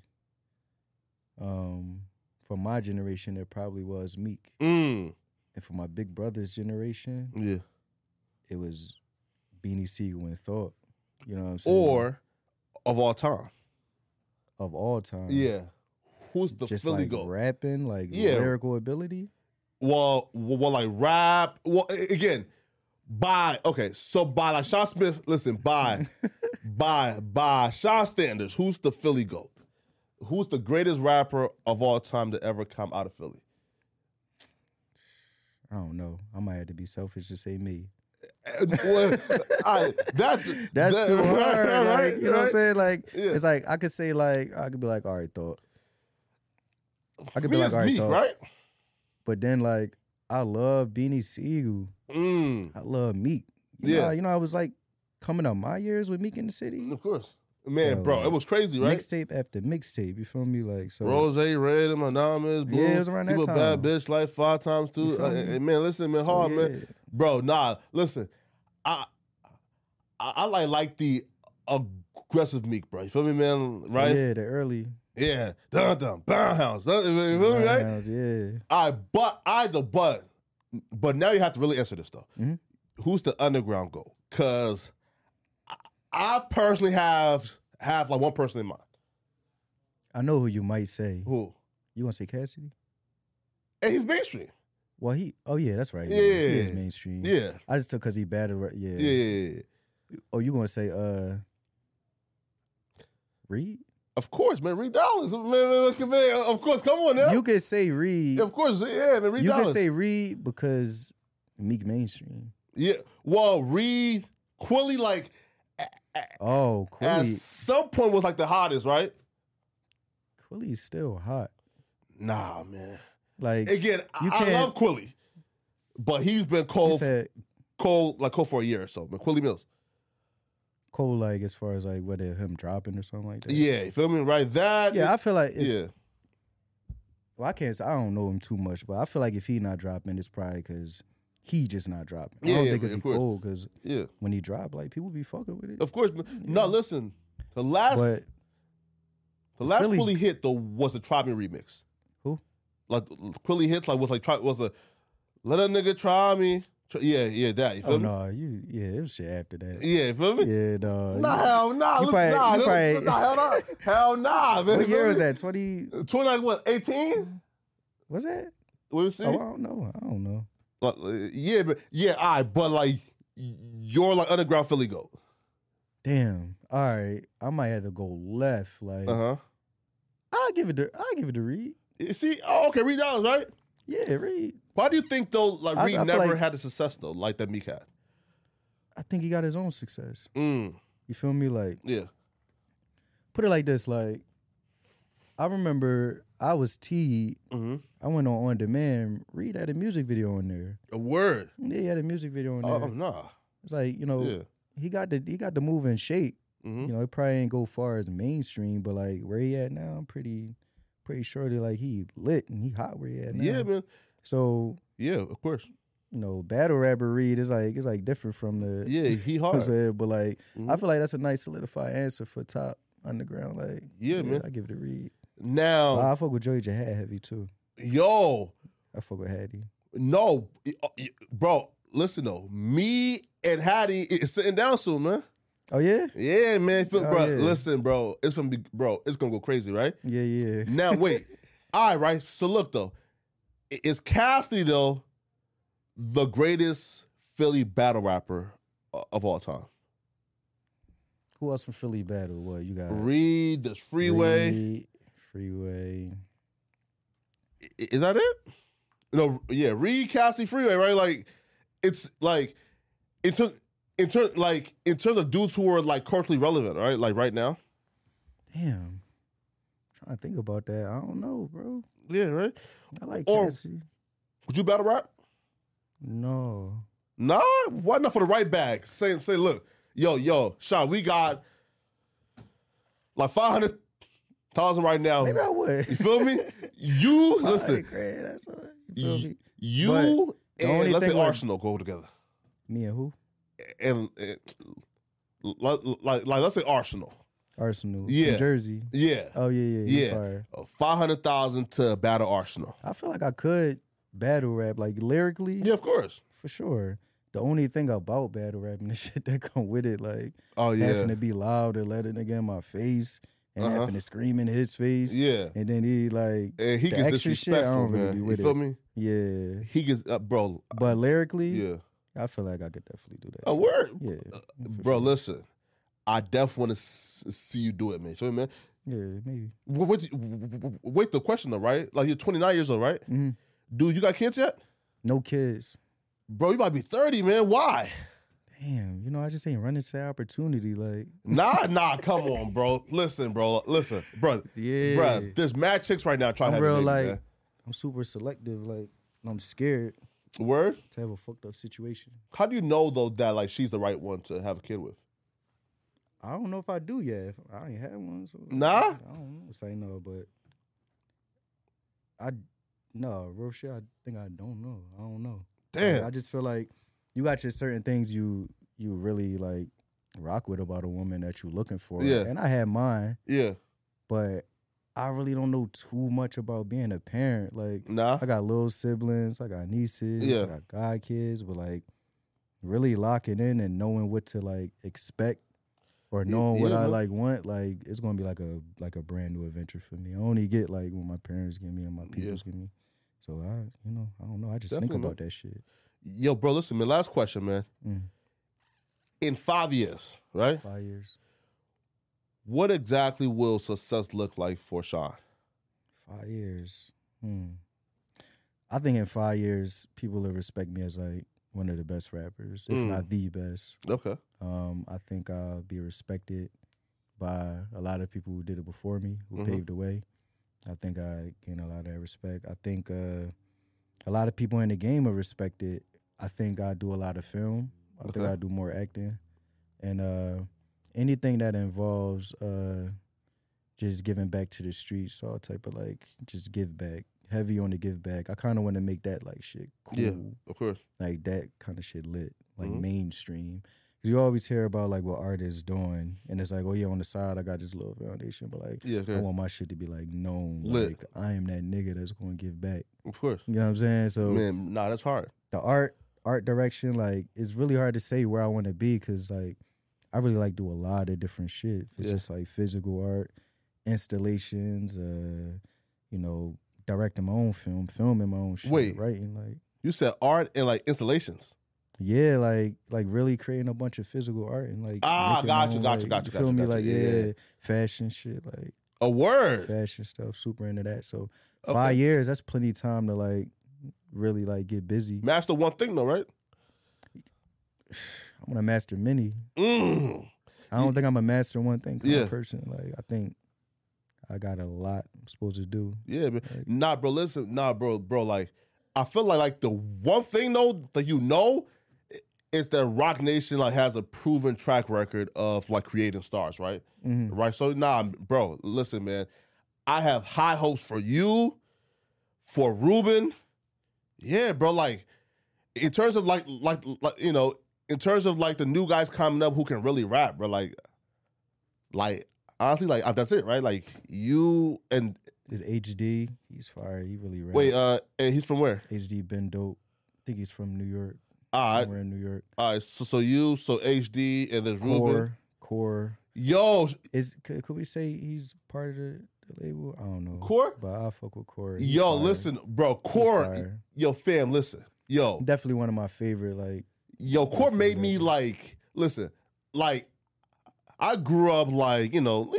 for my generation, it probably was Meek. Mm. And for my big brother's generation, Yeah. it was Beanie Siegel and Thought. You know what I'm saying? Or of all time. of all time. Yeah. Who's the Just Philly like GOAT? rapping, like Yeah. lyrical ability. Well, like rap. Well, again, by like Sean Smith. Listen, by Sean standards, who's the Philly GOAT? Who's the greatest rapper of all time to ever come out of Philly? I don't know. I might have to be selfish to say me. Well, That's too hard. Right, you know what I'm saying? Like, Yeah. it's like I could say like I could be like, all right, thought. I could me, be like, it's all right, Meek, thought. right? But then like I love Beanie Siegel. I love Meek. Yeah. You know, I was like coming up my years with Meek in the City. Of course. Man, Yo, bro, it was crazy, right? Mixtape after mixtape, you feel me? Like so. Rose, Red, and Anonymous, Blue. Yeah, it was around that People time. Bad Bitch, like 5 times too. You feel me? Man, listen, man, So, hard, yeah. man. Bro, nah, listen. I like the aggressive Meek, bro. You feel me, man? Right? Yeah, the early. Yeah. Dun dun. Boundhouse. You feel me, right? Rounds, yeah. But now you have to really answer this though. Mhm. Who's the underground GOAT? Because I personally have like one person in mind. I know who you might say. Who? You want to say Cassidy? And he's mainstream. Well, oh yeah, that's right. He Yeah. is mainstream. Yeah. I just took because he battled. Yeah. Yeah. Oh, you gonna say Reed? Of course, man. Reed Dollars. Man, of course. Come on now. You could say Reed. Of course, yeah, man. Reed You Dollars. could say Reed because Meek mainstream. Yeah. Well, Reed, Quilly, like, Oh, at Quilly. some point was like the hottest, right? Quilly's still hot. Nah, man. Like Again, you I can't- love Quilly, but he's been you cold said for a year or so. Man, Quilly Mills. Cole, like as far as like whether him dropping or something like that. Yeah, you feel me? Right? That. Yeah, I feel like yeah. Well, I can't say I don't know him too much, but I feel like if he not dropping, it's probably because he just not dropping. I Yeah, don't yeah, think it's of he course. cold because Yeah. when he drop, like people be fucking with it. Of course. No, listen. The last But Philly- Quilly hit though was the Try Me remix. Who? Like Quilly hits like was the let a nigga try me. Yeah, that. You feel oh me? no, it was shit after that. Yeah, you feel me? Yeah, no. Nah, hell nah. you Listen, probably- you listen, nah, hell nah. Hell nah, man. What You year feel was me? that? 20? 20, like what, 18? Was that? What was it? Oh, I don't know. Yeah, all right, but like you're like underground Philly GOAT. Damn. All right, I might have to go left. Like Uh-huh. I'll give it to Reed. You see? Oh, okay, Reed Dollars, right? Yeah, Reed. Why do you think though, like I Reed feel never like- had the success though, like that Meek had? I think he got his own success. Mm, You feel me? Like yeah. put it like this. Like I remember I was T. Mm-hmm. I went on demand. Reed had a music video on there. A word. Yeah, he had a music video on there. Oh, nah. It's like Yeah. he got the move in shape. Mm-hmm. You know, it probably ain't go far as mainstream, but like where he at now, I'm pretty sure that like he lit and he hot where he at now. Yeah, man. So Yeah, of course. battle rapper Reed is like it's like different from the Yeah, he you know what I'm hard. saying? But like Mhm. I feel like that's a nice solidified answer for top underground. Like Yeah, man. I give it to Reed. Now, I fuck with Joey Jihad heavy too. yo, I fuck with Hattie. no, bro, listen though. Me and Hattie is sitting down soon, man. Oh yeah? Yeah, man. Oh, Bro, yeah. listen, bro. It's gonna go crazy, right? Yeah. Now, wait. All right, right. So look though, is Cassidy though the greatest Philly battle rapper of all time? Who else from Philly battle? What you got? Reed, there's Freeway. Reed, Freeway. Is that it? No, yeah, Reed, Cassidy, Freeway, right? Like, it's like in terms of dudes who are like culturally relevant, right? Like right now. Damn. Trying to think about that. I don't know, bro. Yeah, right. I like Or- Cassie. Would you battle rap? No. Nah, why not for the right bag? Say, look, yo, Sean, we got like 500,000 right now. Maybe I would. You feel me? You listen. 500 grand, that's all right. You feel me? You But the and only let's say thing with- Arsenal go together, Me and who? and like let's say Arsenal. Arsenal. Yeah. From Jersey. Yeah, Oh yeah. he yeah. fire. 500,000 to battle Arsenal. I feel like I could battle rap like lyrically. Yeah, of course. For sure. The only thing about battle rapping, the shit that come with it, like Oh yeah, having to be loud and let a nigga in my face and Uh-huh. having to scream in his face. yeah. And then he like, And he the gets extra shit, I disrespectful, don't really man. be You with feel it. me? yeah. He gets, bro. But lyrically, Yeah. I feel like I could definitely do that. A word, Yeah. for bro. sure. Listen, I definitely want to see you do it, man. Feel me, man? Yeah, maybe. Wait, the question though, right? Like you're 29 years old, right? Mhm. Dude, you got kids yet? No kids. Bro, you might be 30, man. Why? Damn, I just ain't running to that opportunity. Like, Nah, come on, bro. Listen, bro. yeah, Bro, there's mad chicks right now trying to have real a baby, like, man. I'm super selective. Like, I'm scared Word? to have a fucked up situation. How do you know, though, that, like, she's the right one to have a kid with? I don't know if I do yet. I ain't had one. So Nah? I don't know. Say no, but real shit, I think I don't know. I don't know. Damn. Like, I just feel like you got your certain things you really like rock with about a woman that you're looking for. Yeah. And I had mine, Yeah. but I really don't know too much about being a parent. Like, Nah? I got little siblings, I got nieces, Yeah. I got god kids, but like really locking in and knowing what to like expect or knowing what I like want, like it's gonna be like a brand new adventure for me. I only get like what my parents give me and my peoples give me. So I don't know. I just Definitely, think about man. that shit. Yo, bro, listen, man. Last question, man. In 5 years, right? 5 years. What exactly will success look like for Sean? 5 years. I think in 5 years, people will respect me as like one of the best rappers, if not the best. Okay. I think I'll be respected by a lot of people who did it before me, who paved the way. I think I gain a lot of that respect. I think a lot of people in the game are respected. I think I do a lot of film. I think I do more acting. And anything that involves just giving back to the streets, all type of like just give back. Heavy on the give back. I kind of want to make that like shit cool. Yeah, of course. Like that kind of shit lit, like mainstream. Because you always hear about like what artists doing, and it's like, oh yeah, on the side I got this little foundation, but like I want my shit to be like known. Lit. Like I am that nigga that's going to give back. Of course. You know what I'm saying? So Man, nah, that's hard. the art direction, like it's really hard to say where I want to be because like I really like do a lot of different shit. It's just like physical art, installations, directing my own film, filming my own shit, Wait. writing like. You said art and like installations. Yeah, like really creating a bunch of physical art and like got you. Feel me? Like fashion shit, like A word. fashion stuff. Super into that. So 5 years, that's plenty of time to like really like get busy. Master one thing though, right? I want to master many. Mm. I don't think I'm a master one thing kind Yeah. of person. Like I think I got a lot I'm supposed to do. Yeah, man. Like- Nah, bro. Listen, bro. Like, I feel like the one thing though that is that Rock Nation like has a proven track record of like creating stars, right? Right. So bro. Listen, man. I have high hopes for you, for Ruben. Yeah, bro. Like, in terms of like in terms of like the new guys coming up who can really rap, bro. Like honestly, like that's it, right? Like you and Is HD? He's fire. He really rap. wait, and he's from where? HD been dope. I think he's from New York. All right, Somewhere in New York. all right. So HD and there's Ruben. Core. Yo, Could we say he's part of the label? I don't know. Core? But I fuck with Core. He yo, fire. listen, bro. He Core, fire. yo, fam, listen, yo, Definitely one of my favorite. Like yo. Core definitely made me rappers. like, listen, like I grew up like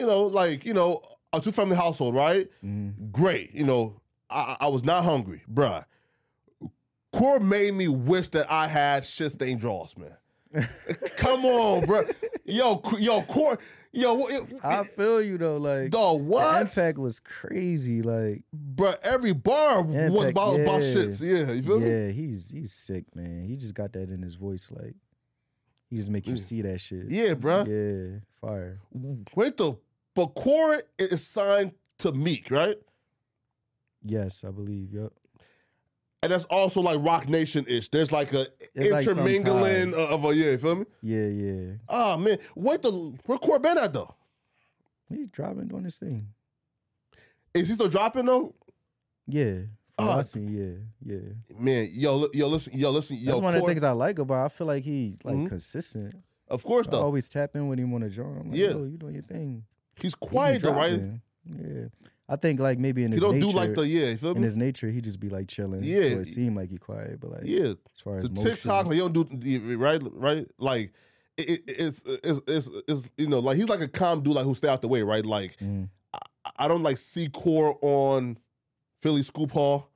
a two-family household, right? Great, I was not hungry, bruh. Core made me wish that I had shit-stained drawers, man. Come on, bro. Yo, Core. Yo, I feel you though. Like the what? the impact was crazy. Like Bro, every bar was Impact, about yeah. shits. Yeah, you feel me? yeah, he's sick, man. He just got that in his voice. Like he just make you see that shit. Yeah, bro. Yeah, fire. But Core is signed to Meek, right? Yes, I believe. Yep. And that's also like Rock Nation-ish. There's like a It's like some intermingling tie. of a, you feel me? Yeah. Oh, man. Where Core been at, though? He's dropping doing his thing. Is he still dropping, though? Yeah. From what Oh. I seen, yeah. Man, listen. That's one of the things I like about. I feel like he like Mhm. consistent. Of course, I though. always tap in with him on a joint. I'm like, Yeah. yo, you doing your thing. He's He be quiet, though, right? dropping. Yeah. I think like maybe in He his don't nature, do like you feel in me? his nature, he just be like chilling. Yeah. So it seemed like he quiet, but like Yeah. as far as The motion, TikTok, like, you don't do, right? Like, it's like he's like a calm dude, like, who stay out the way, right? Like, I don't like see Core on Philly Scoop Hall.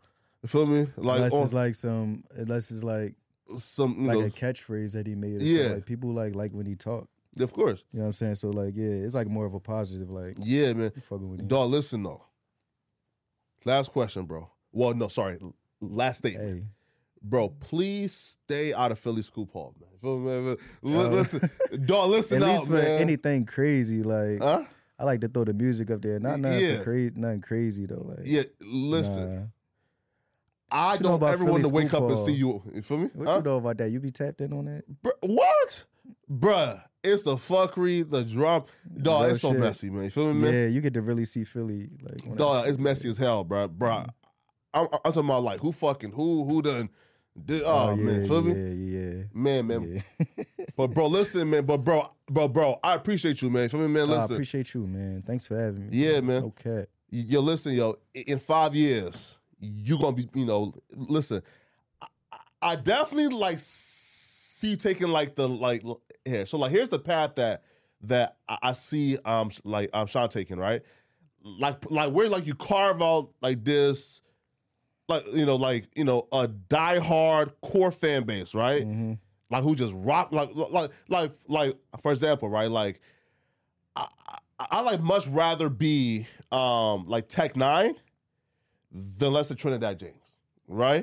You feel me? Like unless it's like some like a catchphrase that he made. Yeah. So, like people like when he talk. Of course. You know what I'm saying? So like, yeah, it's like more of a positive. Like, yeah, man. Fucking with him. Dog, listen though. Last question, bro. Well, no, sorry. Last statement. Hey. Bro, please stay out of Philly Scoop Hall, man. Feel me, man? Listen, dog, listen At out, least for man. anything crazy, like Huh? I like to throw the music up there. Not nothing crazy, nothing crazy though. Like, Yeah, listen. nah. I What you know don't about ever want to Philly wake Scoop up and Hall? see you. You feel me? What you know about that? You be tapped in on that? What? Bruh, it's the fuckery, the drop. Dog, Real it's so shit. messy, man. You feel me, man? Yeah, you get to really see Philly. Like, when Dog, it's messy as hell, bruh. I'm talking about like who done did, oh man, feel me? Yeah. Man. Yeah. But bro, listen, man. But bro, I appreciate you, man. Feel me, man? I Listen. appreciate you, man. Thanks for having me. Yeah, man. Okay. Yo, listen, yo. In 5 years, you gonna be, listen. I definitely like see taking like the here. So like, here's the path that I see Sean taking, right? Like where like you carve out like this, like a diehard core fan base, right? Mm-hmm. Like who just rock like for example, right? Like I like much rather be like Tech Nine than Lester Trinidad James, right?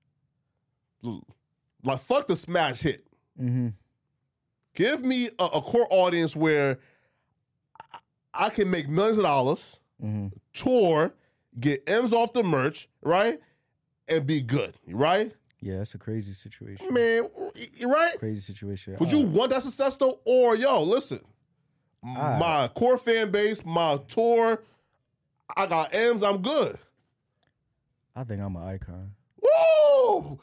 Like fuck the smash hit. Mm-hmm. Give me a core audience where I can make millions of dollars, tour, get M's off the merch, right? And be good, right? Yeah, that's a crazy situation. Man, right? Crazy situation. Would you want that success though? Or yo, listen, my core fan base, my tour, I got M's, I'm good. I think I'm an icon. Woo!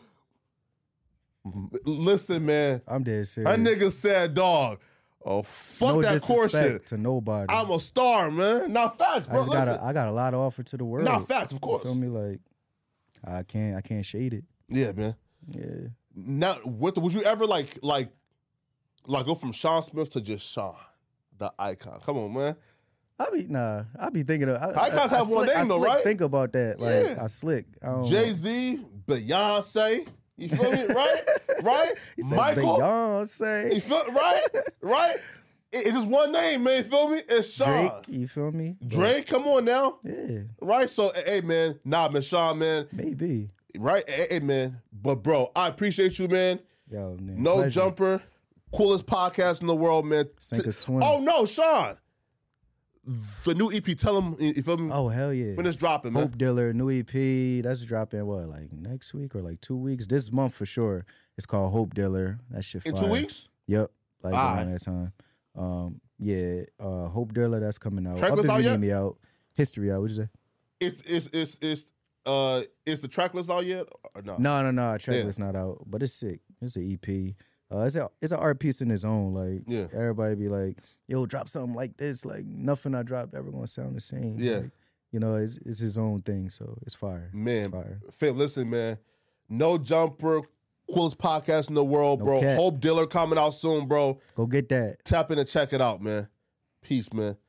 Listen, man. I'm dead serious. That nigga said, dog, oh, fuck no that core disrespect shit. to nobody. I'm a star, man. Not facts, bro. I got a lot to offer to the world. Not facts, of course. You feel me? Like, I can't shade it. Yeah, man. Yeah. Now, would you ever like go from Sean Smith to just Sean, the icon? Come on, man. I be thinking of Icons have one name though, right? Think about that. Like, Yeah. I slick. Jay-Z, Beyonce. You feel me? Right? He said Michael. Beyonce. You feel right? It's just one name, man. You feel me? It's Sean. Drake, you feel me? Drake, come on now. Yeah. Right? So, hey, man. Nah, man, Sean, man. Maybe. Right? Hey, man. But, bro, I appreciate you, man. Yo, man. No Pleasure. Jumper. Coolest podcast in the world, man. Sink or swim. Oh, no, Sean. The new EP, tell them, you feel me? Oh, hell yeah. When it's dropping, man. Hope Dealer, new EP. That's dropping, what, like next week or like 2 weeks? This month for sure. It's called Hope Dealer. That shit fire. In 2 weeks? Yep. Like Alright. around that time. Yeah. Hope Dealer, that's coming out. Track list Up out If You yet? Need Me Out. History out. What'd you say? Is the track list out yet or no? No. Track list not out, but it's sick. It's an EP. It's an art piece in its own. Like, Yeah. everybody be like, yo, drop something like this. Like, nothing I drop ever gonna sound the same. Yeah. Like, it's his own thing, so it's fire. Man, It's fire. Fam, listen, man. No Jumper, coolest podcast in the world, No bro. cap. Hope Dealer coming out soon, bro. Go get that. Tap in and check it out, man. Peace, man.